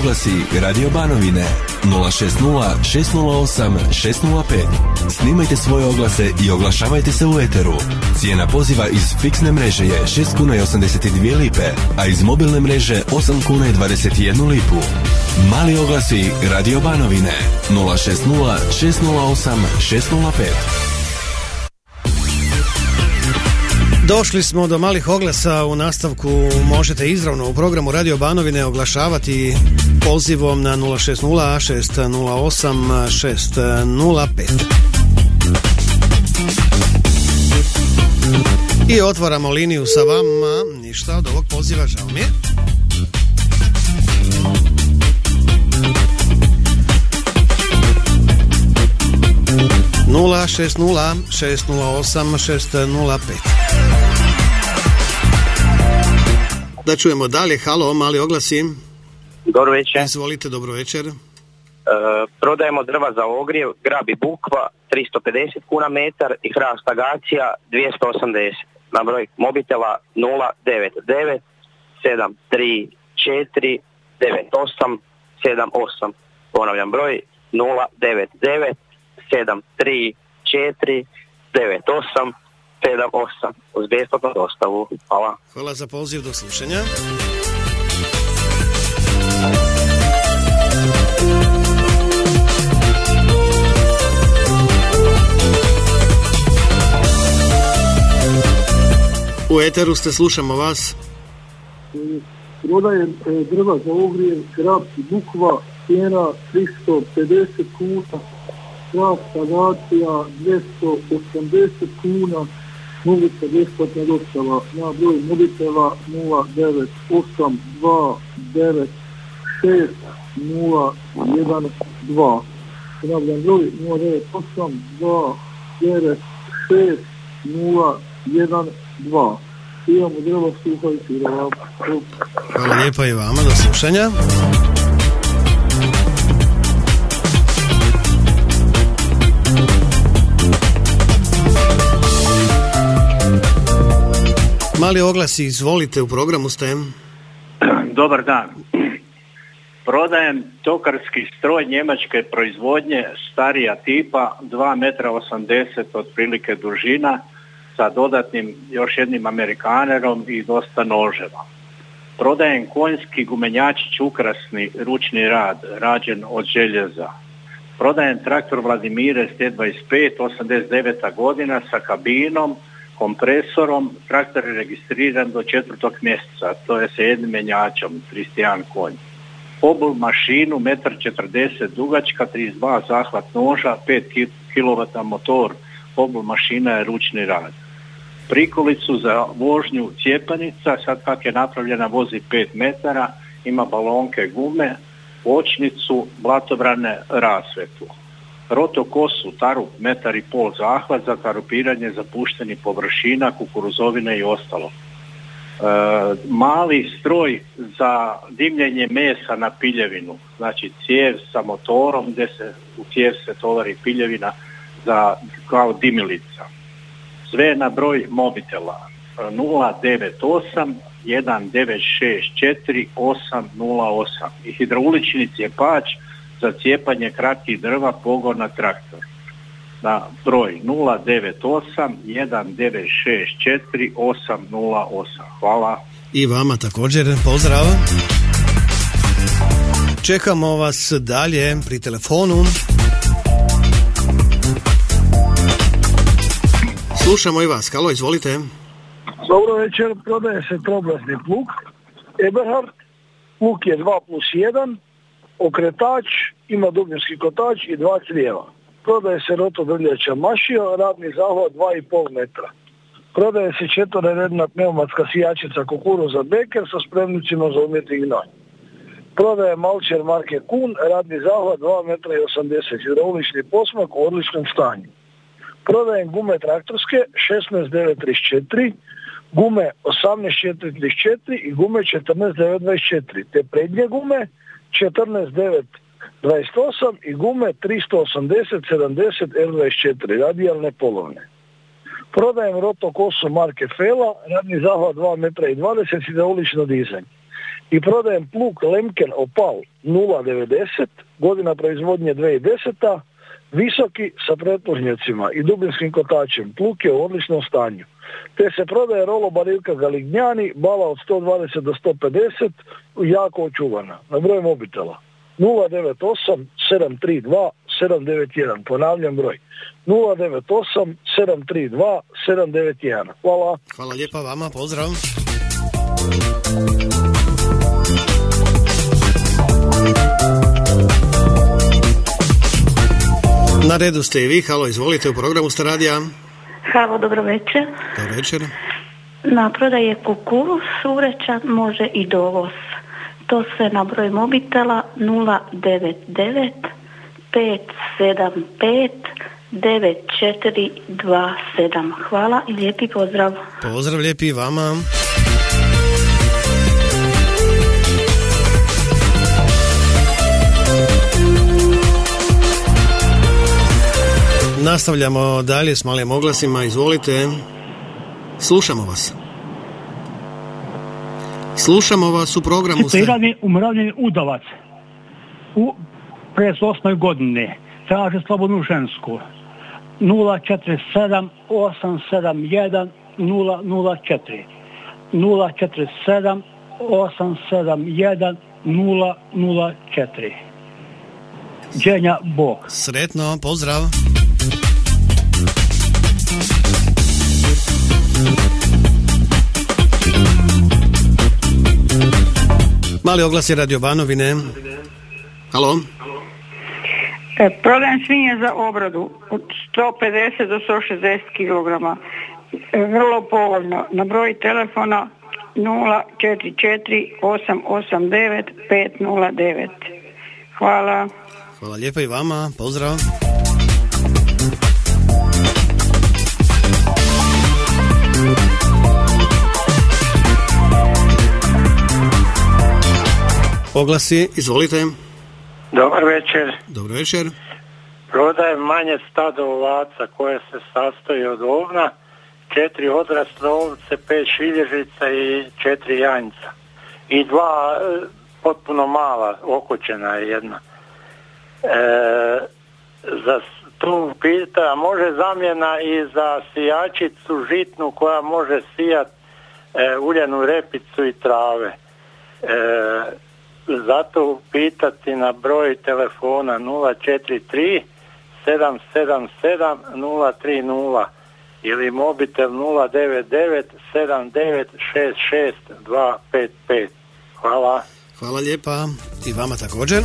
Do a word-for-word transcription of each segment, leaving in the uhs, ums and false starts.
oglasi Radio Banovine nula šest nula šest nula osam šest nula pet. Snimajte svoje oglase i oglašavajte se u eteru. Cijena poziva iz fiksne mreže je šest kuna i osamdeset dvije lipe, a iz mobilne mreže osam kuna i dvadeset jednu lipu. Mali oglasi Radio Banovine nula šest nula šest nula osam šest nula pet. Došli smo do malih oglasa. U nastavku možete izravno u programu Radio Banovine oglašavati pozivom na nula šest nula šest nula osam šest nula pet. I otvaramo liniju sa vama. Ništa od ovog poziva, žao mi je. nula šest nula šest nula osam šest nula pet. Da čujemo dalje. Halo, mali oglasi. Dobro večer. Izvolite, dobro večer. E, prodajemo drva za ogrjev, grab i bukva tristo pedeset kuna metar i hrast agacija dvjesto osamdeset. Na broj mobitela nula devet devet sedam tri četiri devet osam sedam osam. Ponavljam broj nula devet devet sedam tri četiri devet osam sedam osam uz besplatnu dostavu. Hvala. Hvala za poziv, do slušanja. U eteru ste, slušamo vas. Prodajem drva za ogrjev, grab i bukva, cijena tristo pedeset kuna, hrast agacija dvjesto osamdeset kuna, moguća besplatna dostava na broj mobitela nula devet osam dva devet šest nula jedan dva. Ponavljam broj nula devet osam dva devet šest nula jedan dva. Imamo drva, sluhajte. Hvala lijepa i vama, do slušanja. Mali oglasi, izvolite, u programu ste. Dobar dan. Prodajem tokarski stroj njemačke proizvodnje starija tipa dva metra osamdeset otprilike dužina sa dodatnim još jednim amerikanerom i dosta noževa. Prodajem konjski gumenjačić ukrasni ručni rad, rađen od željeza. Prodajem traktor Vladimire S T dvadeset pet, osamdeset deveta godina sa kabinom, kompresorom. Traktor je registriran do četvrtog mjeseca, to je sa jednim menjačom, trideset jedan konj. Obul mašinu, jedan četrdeset metra dugačka, trideset dva zahvat noža, pet kilovata motor. Obul mašina je ručni rad. Prikolicu za vožnju cijepanica, sad kak je napravljena, vozi pet metara, ima balonke gume, očnicu, blatobrane, rasvetu. Rotokosu, tarup, metar i pol zahvat za tarupiranje zapuštenih površina, kukuruzovine i ostalo. E, mali stroj za dimljenje mesa na piljevinu, znači cijev sa motorom gdje se u cijev se tovari piljevina za, kao dimilica. Sve na broj mobitela nula devet osam jedan devet šest četiri osam nula osam i hidraulični cijepač za cijepanje kratkih drva, pogon na traktor. Na broj nula devet osam jedan devet šest četiri osam nula osam. Hvala. I vama također pozdrav. Čekamo vas dalje pri telefonu. Slušamo i vas. Halo, izvolite. Dobro večer, prodaje se troblazni plug Eberhard. Plug je dva plus jedan, okretač, ima dubinski kotač i dva crijeva. Prodaje se rotodrljača mašija, radni zahvat dva i pol metra. Prodaje se četveroredna pneumatska sijačica kukuruza Beker sa spremnicima za umjetni gnoj. Prodaje malčer marke Kun, radni zahvat dva metra i osamdeset, hidraulični posmak u odličnom stanju. Prodajem gume traktorske šesnaest devet trideset četiri, gume osamnaest četiri trideset četiri i gume četrnaest devet dvadeset četiri, te prednje gume četrnaest devet dvadeset osam i gume tristo osamdeset sedamdeset R dvadeset četiri, radijalne polovne. Prodajem roto kosu marke Fela, radni zahvat dva metra i dvadeset, hidraulično dizanje. I prodajem plug Lemken Opal nula devedeset, godina proizvodnje dvije tisuće deseta, visoki sa pretpožnjacima i dubinskim kotačem. Plug je u odličnom stanju. Te se prodaje rolo barilka Galignani, bala od sto dvadeset do sto pedeset, jako očuvana. Na broj mobitela nula devet osam sedam tri dva sedam devet jedan. Ponavljam broj nula devet osam sedam tri dva sedam devet jedan. Hvala. Hvala lijepa vama, pozdrav. Na redu ste i vi, halo, izvolite, u programu ste radija. Halo, dobro večer. Dobro večer. Na prodaje kukuruz urećan, može i dovoz. To se na broj mobitela nula devet devet pet sedam pet devet četiri dva sedam. Hvala i lijepi pozdrav. Pozdrav lijepi i vama. Nastavljamo dalje s malim oglasima, izvolite. Slušamo vas. Slušamo vas u programu. Citirani umirovljeni udavac u pedeset osmoj godine traži slobodnu žensku nula četiri sedam osam sedam jedan nula nula četiri nula četiri sedam osam sedam jedan nula nula četiri. Đenja Bog. Sretno, pozdrav. Mali oglas je Radio Banovine. Halo. E, prodajem svinje za obradu od sto pedeset do sto šezdeset kilograma. E, vrlo povoljno. Na broj telefona nula četiri četiri osam osam devet pet nula devet. Hvala. Hvala lijepa i vama. Pozdrav. Oglasi, izvolite. Dobar večer. Dobro večer. Prodajem manje stado ovaca koje se sastoji od ovna, četiri odrasle ovce, pet šilježica i četiri janjca. I dva e, potpuno mala, okočena je jedna. E, za tu pita, može zamjena i za sijačicu žitnu koja može sijat e, uljanu repicu i trave. E, zato pitati na broj telefona nula četiri tri sedam sedam sedam nula tri nula ili mobitel nula devet devet sedam devet šest šest dva pet pet. Hvala. Hvala lijepa i vama također.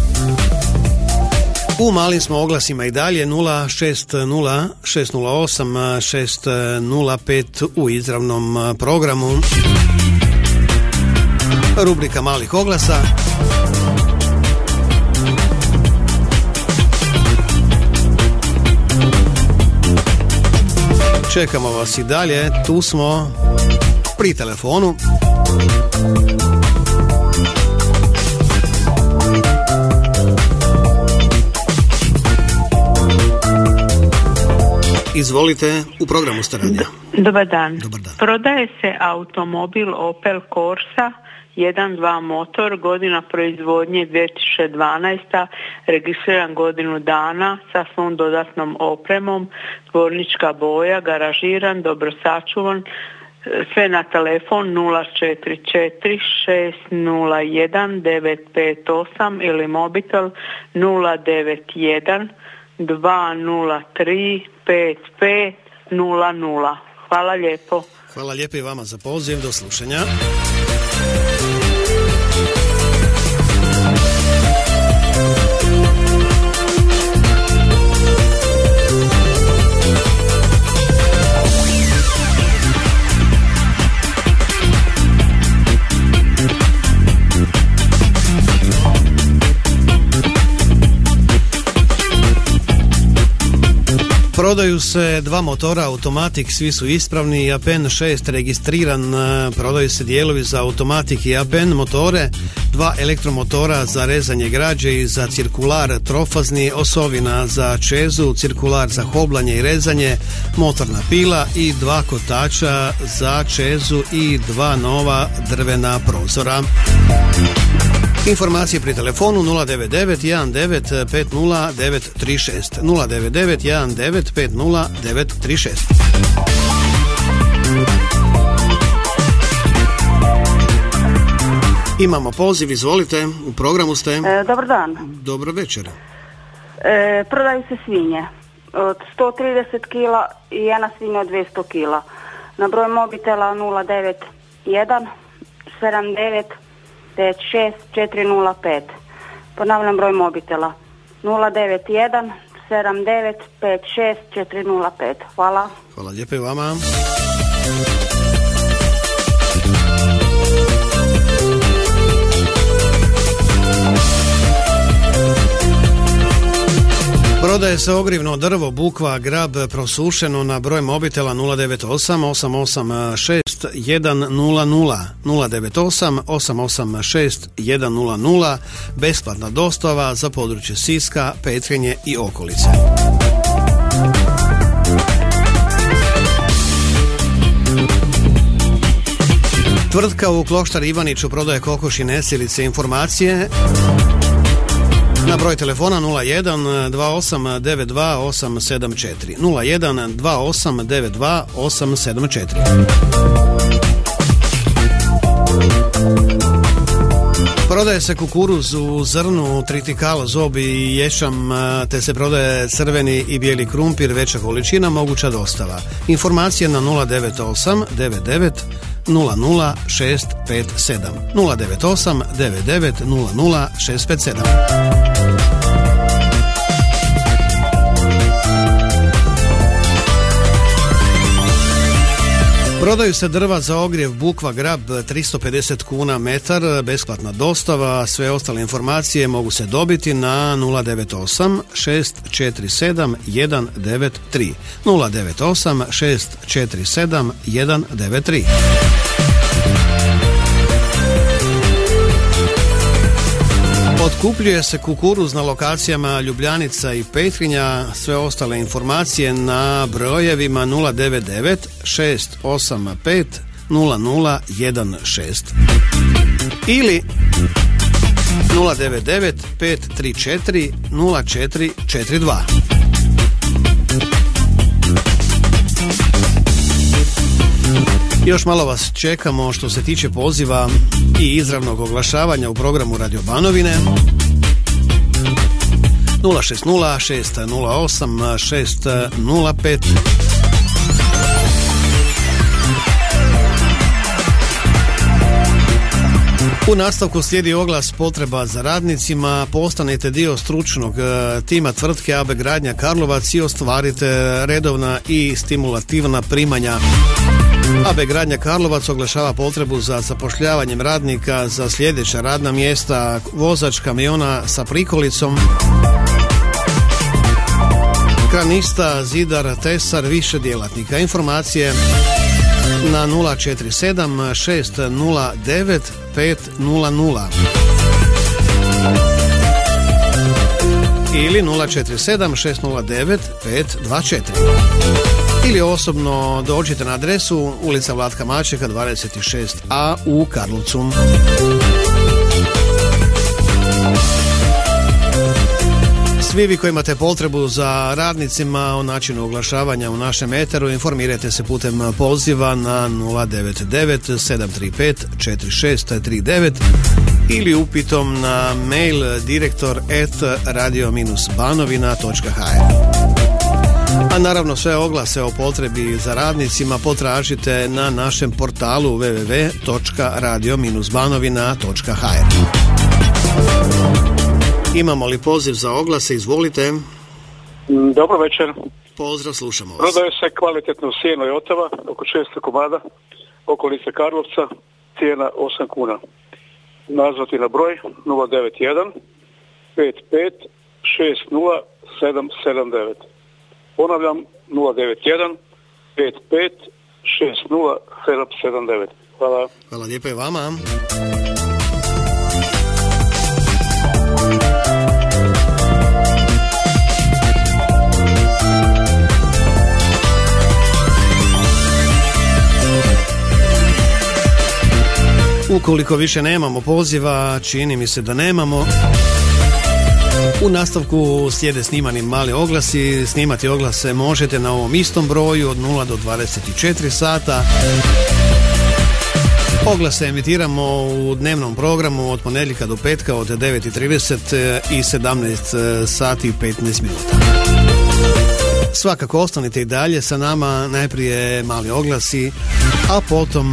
U malim smo oglasima i dalje nula šest nula šest nula osam šest nula pet u izravnom programu. Rubrika malih oglasa. Čekamo vas i dalje, tu smo pri telefonu. Izvolite, u programu ste radija. Dobar dan. Dobar dan. Prodaje se automobil Opel Corsa jedan dva motor, godina proizvodnje dvije tisuće dvanaesta, registriran godinu dana sa svom dodatnom opremom, tvornička boja, garažiran, dobro sačuvan, sve na telefon nula četiri četiri šest nula jedan devet pet osam ili mobitel nula devet jedan dva nula tri pet pet nula nula. Hvala lijepo. Hvala lijepo i vama za poziv, do slušanja. Prodaju se dva motora Automatic, svi su ispravni, A P N šest registriran, prodaju se dijelovi za Automatic i A P N motore, dva elektromotora za rezanje građe i za cirkular trofazni, osovina za čezu, cirkular za hoblanje i rezanje, motorna pila i dva kotača za čezu i dva nova drvena prozora. Informacije pri telefonu nula devet devet jedan devet pet nula devet tri šest nula devet devet jedan devet pet nula devet tri šest. Imamo poziv, izvolite, u programu ste. E, dobar dan. Dobro večer. E, prodaju se svinje od sto trideset kila i jedna svinja od dvjesto kila. Na broj mobitela nula devet jedan sedam devet pet šest četiri nula pet. Ponavljam broj mobitela nula devet jedan sedam devet pet šest četiri nula pet. Hvala. Hvala lijepo i vama. Prodaje se ogrivno drvo, bukva, grab prosušeno na broj mobitela nula devet osam osam osam šest jedan nula nula nula devet osam osam osam šest jedan nula nula, besplatna dostava za područje Siska, Petrinje i okolice. Tvrtka u Kloštar Ivaniću prodaje kokoši nesilice. Informacije na broj telefona nula jedan dva osam devet dva osam sedam četiri nula jedan dva osam devet dva osam sedam četiri. Prodaje se kukuruz u zrnu, tritikal, zob i ješam, te se prodaje crveni i bijeli krumpir, veća količina, moguća dostava. Informacije na nula devet osam devet devet nula nula šest pet sedam nula devet osam devet devet nula nula šest pet sedam. Prodaju se drva za ogrjev, bukva, grab, tristo pedeset kuna metar, besplatna dostava. Sve ostale informacije mogu se dobiti na nula devet osam šest četiri sedam jedan devet tri nula devet osam šest četiri sedam jedan devet tri. Otkupljuje se kukuruz na lokacijama Ljubljanica i Petrinja. Sve ostale informacije na brojevima nula devet devet šest osam pet nula nula jedan šest ili nula devet devet pet tri četiri nula četiri četiri dva. Još malo vas čekamo što se tiče poziva i izravnog oglašavanja u programu Radio Banovine. nula šest nula šest nula osam šest nula pet. U nastavku slijedi oglas potreba za radnicima. Postanete dio stručnog tima tvrtke A B Gradnja Karlovac i ostvarite redovna i stimulativna primanja. A B Gradnja Karlovac oglašava potrebu za zapošljavanjem radnika za sljedeća radna mjesta: vozač kamiona sa prikolicom, kranista, zidar, tesar, više djelatnika. Informacije na nula četiri sedam šest nula devet pet nula nula ili nula četiri sedam šest nula devet pet dva četiri. Ili osobno dođite na adresu ulica Vlatka Mačeka dvadeset šest a u Karlovcu. Svi vi koji imate potrebu za radnicima o načinu oglašavanja u našem eteru, informirajte se putem poziva na nula devet devet sedam tri pet četiri šest tri devet ili upitom na mail direktor at radio banovina točka h r. A naravno sve oglase o potrebi za radnicima potražite na našem portalu w w w točka radio banovina točka h r. Imamo li poziv za oglase? Izvolite. Dobro večer. Pozdrav, slušamo vas. Prodaje se kvalitetno sjeno Jotava, oko šesto komada, okolice Karlovca, cijena osam kuna. Nazvati na broj nula devet jedan pet pet šest nula sedam sedam devet. Ponavljam nula devet jedan pet pet šest nula sedam sedam devet. Hvala. Hvala lijepo i vama. Ukoliko više nemamo poziva, čini mi se da nemamo. U nastavku slijede snimani mali oglasi. Snimati oglase možete na ovom istom broju od nula do dvadeset četiri sata. Oglase emitiramo u dnevnom programu od ponedjeljka do petka od devet i trideset i sedamnaest sati i petnaest minuta. Svakako ostanite i dalje sa nama, najprije mali oglasi, a potom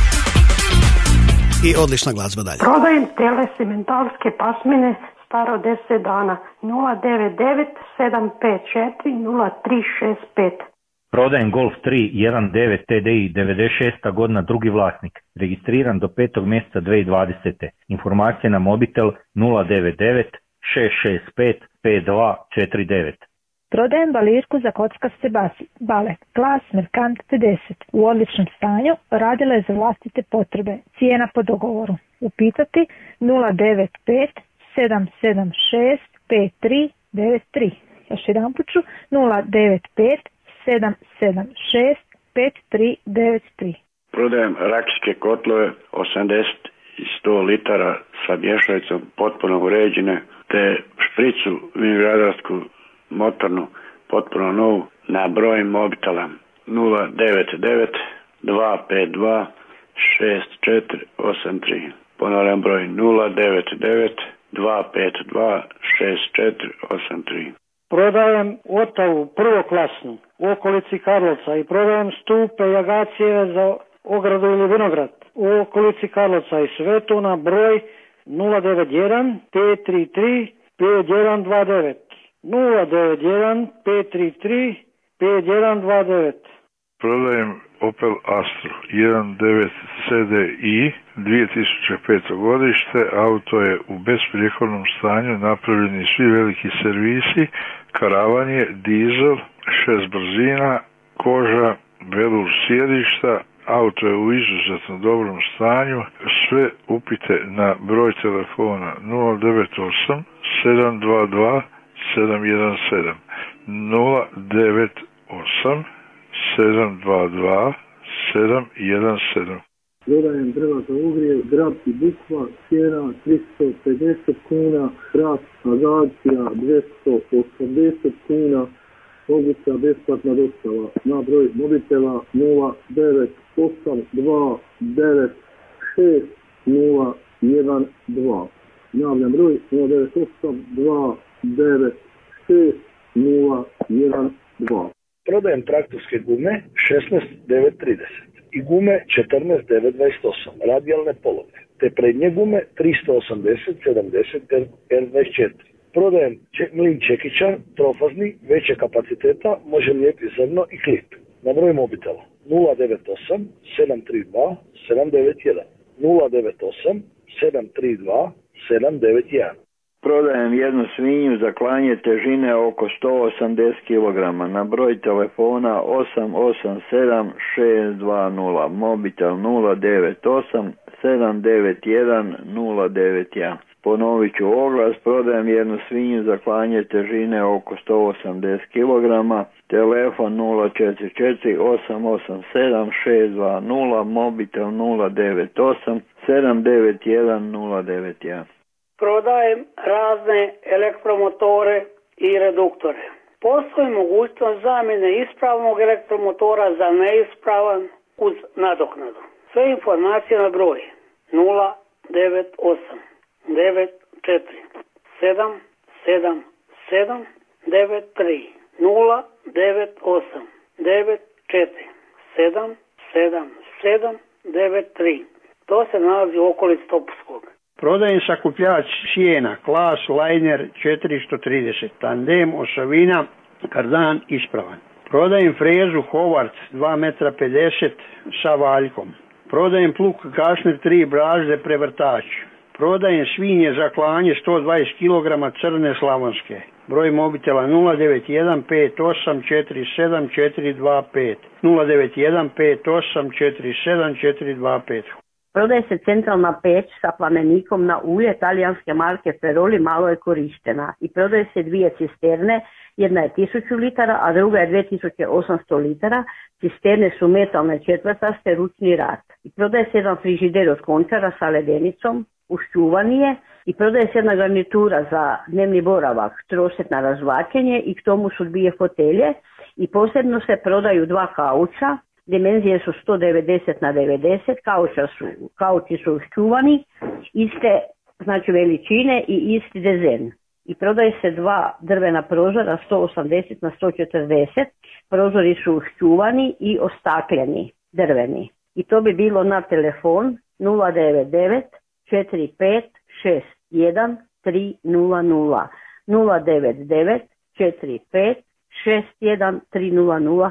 i odlična glazba dalje. Prodajem telesimentalske pasmine staro deset dana nula devet devet sedam pet četiri nula tri šest pet. Prodajem Golf tri jedan devet T D I devedeset šesta godina, drugi vlasnik. Registriran do petog mjeseca dvije tisuće dvadesete. Informacije na mobitel nula devet devet šest šest pet pet dva četiri devet. Prodajem balirku za kockaste bale, Glas Merkant pedeset, u odličnom stanju, radila je za vlastite potrebe, cijena po dogovoru. Upitati nula devet pet sedam sedam šest pet tri devet tri. Još jedan put ću nula devet pet sedam sedam šest pet tri devet tri. Prodajem rakijske kotlove osamdeset i sto litara sa mješalicom potpuno uređene, te špricu vinogradarsku motornu potpuno novu na broj mobitela nula devet devet dva pet dva šest četiri osam tri. Ponavljam broj nula devet devet dva pet dva šest četiri osam tri. Prodajem Otavu prvoklasnu u okolici Karlovca i prodajem stupe i agacije za ogradu ili vinograd u okolici Karlovca i Svetuna broj nula devet jedan pet tri tri pet jedan dva devet. nula devet jedan pet tri tri pet jedan dva devet. Prodajem Opel Astra jedan devet C D I dvije tisuće pete godište, auto je u besprijekornom stanju, napravljeni svi veliki servisi, karavan je, dizel, šest brzina, koža, velur sjedišta, auto je u izuzetno dobrom stanju. Sve upite na broj telefona nula devet osam sedam dva dva sedam jedan sedam nula devet osam sedam dva dva sedam jedan sedam. Prodajem drva za ogrjev, grab i bukva, cijena tristo pedeset kuna, hrast agacija dvjesto osamdeset kuna, moguća besplatna dostava na broj mobitela nula devet osam dva devet šest nula jedan dva. Javljam broj nula devet osam dva devet šest nula jedan dva. Prodajem traktorske gume šesnaest devet trideset i gume četrnaest devet dvadeset osam, radijalne polove, te prednje gume tristo osamdeset sedamdeset R dvadeset četiri. Prodajem ček, mlin čekićan, trofazni, veće kapaciteta, može lijepiti zrno i klip. Na broj mobitela nula devet osam sedam tri dva sedam devet jedan nula devet osam sedam tri dva sedam devet jedan. Prodajem jednu svinju za klanje težine oko sto osamdeset kilograma na broj telefona osam osam sedam šest dva nula, mobitel nula devet osam sedam devet jedan nula devet jedan. Ponovit ću oglas, prodajem jednu svinju za klanje težine oko sto osamdeset kilograma, telefon nula četiri četiri osam osam sedam šest dva nula, mobitel nula devet osam sedam devet jedan nula devet jedan. Prodajem razne elektromotore i reduktore. Postoji mogućnost zamjene ispravnog elektromotora za neispravan uz nadoknadu. Sve informacije na broj nula devet osam devet četiri sedam sedam sedam devet tri nula devet osam devet četiri sedam sedam sedam devet tri. To se nalazi u okolici Topuskog. Prodajem sakupljač sjena, klas Liner četiristo trideset, tandem osovina, kardan ispravan. Prodajem frezu Hovarc dva metra pedeset sa valjkom. Prodajem plug Kašmir tri brazde prevrtač. Prodajem svinje za klanje sto dvadeset kilograma crne slavonske. Broj mobitela nula devet jedan pet osam četiri sedam četiri dva pet. nula devet jedan pet osam četiri sedam četiri dva pet. Prodaje se centralna peć sa plamenikom na ulje talijanske marke Feroli, malo je korištena. I prodaje se dvije cisterne, jedna je tisuću litara, a druga je dvije tisuće osamsto litara. Cisterne su metalne četvrtaste, ručni rad. I prodaje se jedan frižider od Končara sa ledenicom, uščuvani je. I prodaje se jedna garnitura za dnevni boravak, troset na razvlačenje i k tomu su dvije fotelje. I posebno se prodaju dva kauča. Dimenzije su sto devedeset na devedeset, kauča su, kauči su uščuvani, iste znači veličine i isti dezen. I prodaje se dva drvena prozora sto osamdeset na sto četrdeset, prozori su uščuvani i ostakljeni, drveni. I to bi bilo na telefon nula devet devet četiri pet šest jedan tri nula nula, nula devet devet četiri pet šest jedan tri nula nula.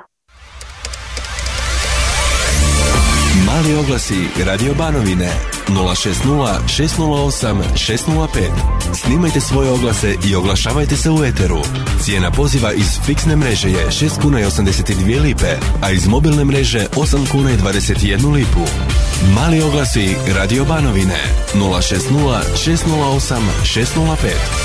Mali oglasi Radio Banovine nula šest nula šest nula osam šest nula pet. Snimajte svoje oglase i oglašavajte se u eteru. Cijena poziva iz fiksne mreže je šest kuna i osamdeset dvije lipe, a iz mobilne mreže osam kuna i dvadeset jednu lipu. Mali oglasi Radio Banovine nula šest nula šest nula osam šest nula pet.